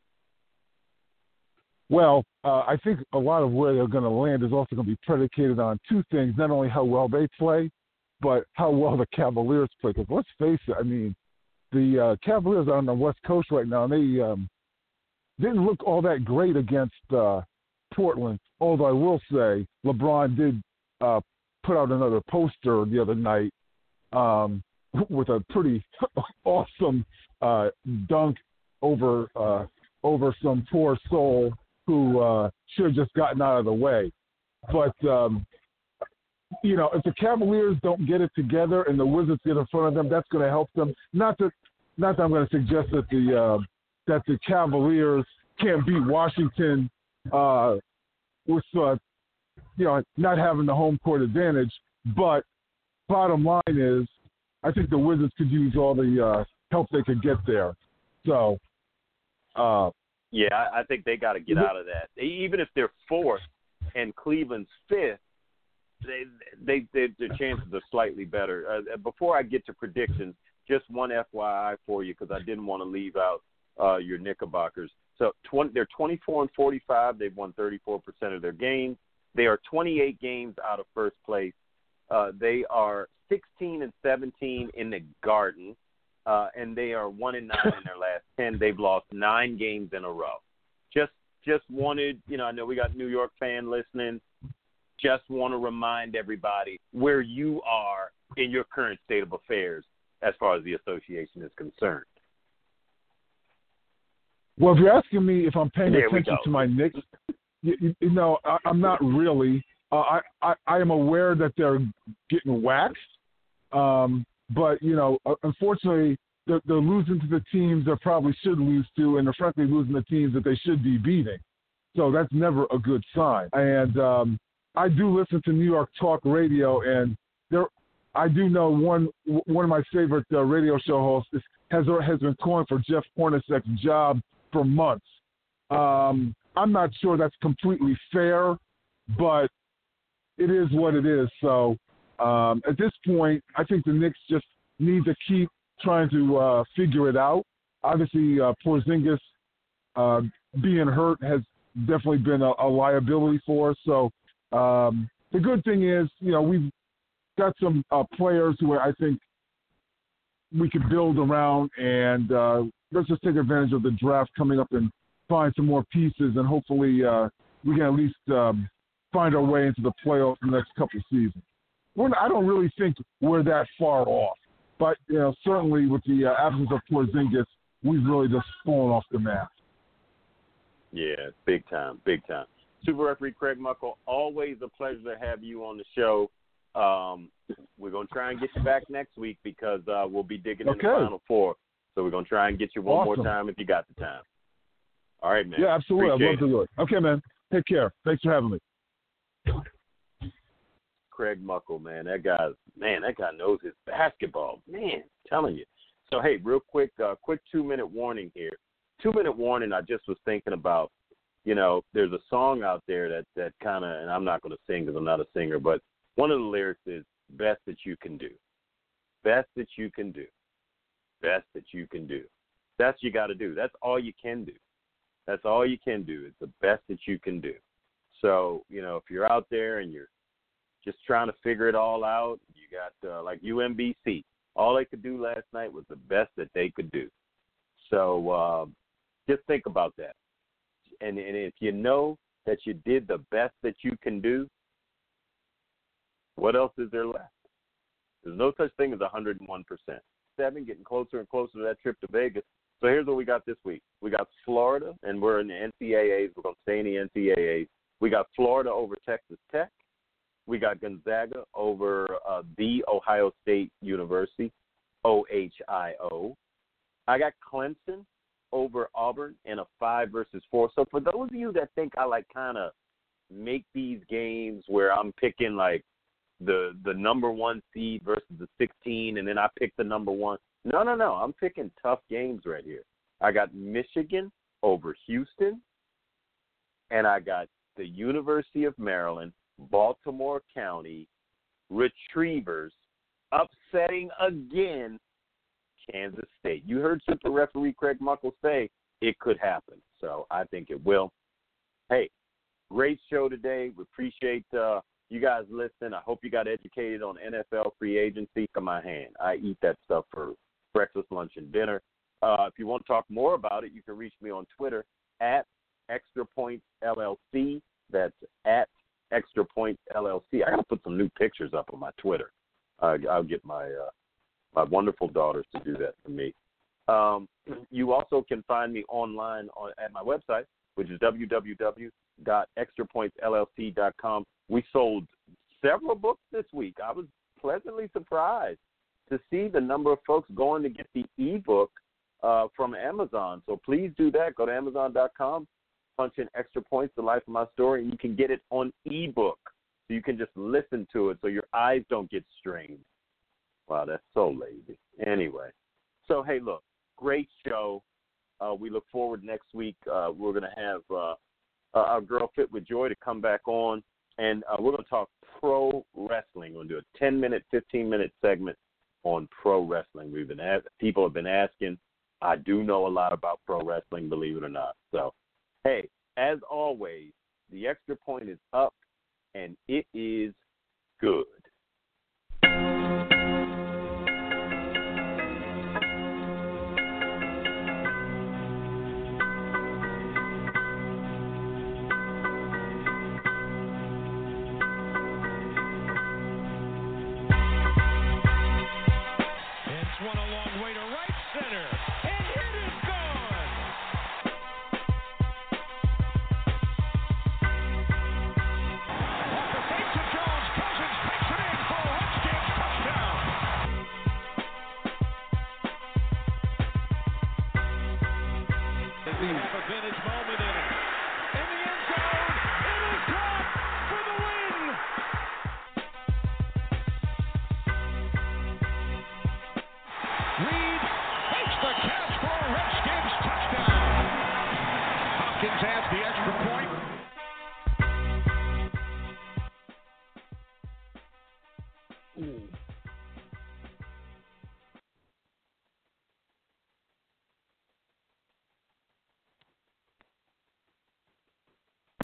Well, I think a lot of where they're going to land is also going to be predicated on two things: not only how well they play, but how well the Cavaliers play. Because let's face it, I mean, the Cavaliers are on the West Coast right now, and they didn't look all that great against Portland. Although I will say LeBron did put out another poster the other night with a pretty awesome dunk over some poor soul who should have just gotten out of the way. But if the Cavaliers don't get it together and the Wizards get in front of them, that's going to help them. Not that I'm going to suggest that the Cavaliers can't beat Washington with not having the home court advantage. But bottom line is, I think the Wizards could use all the help they could get there. So, I think they got to get out of that. Even if they're fourth and Cleveland's fifth, their chances are slightly better. Before I get to predictions, just one FYI for you because I didn't want to leave out your Knickerbockers. So they're 24-45. They've won 34% of their games. They are 28 games out of first place. They are 16-17 in the Garden, and they are 1-9 in their last 10. They've lost 9 games in a row. Just wanted, I know we got New York fan listening. Just want to remind everybody where you are in your current state of affairs as far as the association is concerned. Well, if you're asking me if I'm paying attention to my Knicks, I'm not really. I am aware that they're getting waxed, but unfortunately, they're losing to the teams they probably should lose to, and they're frankly losing to teams that they should be beating. So that's never a good sign. And I do listen to New York Talk Radio, and I do know one of my favorite radio show hosts has been calling for Jeff Hornacek's job for months. I'm not sure that's completely fair, but it is what it is. So at this point, I think the Knicks just need to keep trying to figure it out. Obviously, Porzingis being hurt has definitely been a liability for us. So the good thing is, we've got some players who I think we could build around, and let's just take advantage of the draft coming up and find some more pieces, and hopefully we can at least find our way into the playoffs in the next couple of seasons. I don't really think we're that far off, but certainly with the absence of Porzingis, we've really just fallen off the map. Yeah, big time. Super referee Craig Muckle, always a pleasure to have you on the show. We're going to try and get you back next week because we'll be digging in the Okay. Final Four. So we're going to try and get you one more Awesome. time if you got the time. All right, man. Yeah, absolutely. I'd love Appreciate to do it. Okay, man. Take care. Thanks for having me. Craig Muckle, man. That guy knows his basketball. Man, telling you. So, hey, real quick 2-minute warning here. 2-minute warning, I just was thinking about, there's a song out there that kind of, and I'm not going to sing because I'm not a singer, but one of the lyrics is, best that you can do. Best that you can do. Best that you can do. That's what you got to do. That's all you can do. That's all you can do. It's the best that you can do. So, if you're out there and you're just trying to figure it all out, you got like UMBC. All they could do last night was the best that they could do. So just think about that. And if you know that you did the best that you can do, what else is there left? There's no such thing as 101%. 7 getting closer and closer to that trip to Vegas. So here's what we got this week. We got Florida, and we're in the NCAAs. We're going to stay in the NCAAs. We got Florida over Texas Tech. We got Gonzaga over the Ohio State University, OHIO. I got Clemson over Auburn in a 5 versus 4. So for those of you that think I kind of make these games where I'm picking the number 1 seed versus the 16, and then I pick the number 1. No. I'm picking tough games right here. I got Michigan over Houston, and I got the University of Maryland, Baltimore County, Retrievers, upsetting again Kansas State. You heard Super Referee Craig Muckle say it could happen, so I think it will. Hey, great show today. We appreciate you guys listening. I hope you got educated on NFL free agency. Come my hand. I eat that stuff for breakfast, lunch, and dinner. If you want to talk more about it, you can reach me on Twitter at Extra Points LLC. That's at Extra Points LLC. I got to put some new pictures up on my Twitter. I'll get my wonderful daughters to do that for me. You also can find me online at my website, which is www.extrapointsllc.com. We sold several books this week. I was pleasantly surprised to see the number of folks going to get the ebook from Amazon. So please do that. Go to Amazon.com, punch in Extra Points, The Life of My Story, and you can get it on ebook. So you can just listen to it so your eyes don't get strained. Wow, that's so lazy. Anyway, so, hey, look, great show. We look forward next week. We're going to have our girl Fit with Joy to come back on, and we're going to talk pro wrestling. We're going to do a 10-minute, 15-minute segment on pro wrestling. People have been asking. I do know a lot about pro wrestling, believe it or not. So, hey, as always, the Extra Point is up, and it is good. One a long way to right center, and it is gone. Off the face of Jones, Cousins takes it in for a Redskins touchdown. We have a vintage moment in it. In the end zone, it is caught for the win. Reed takes the catch for a Redskins touchdown. Hopkins has the extra point. Ooh.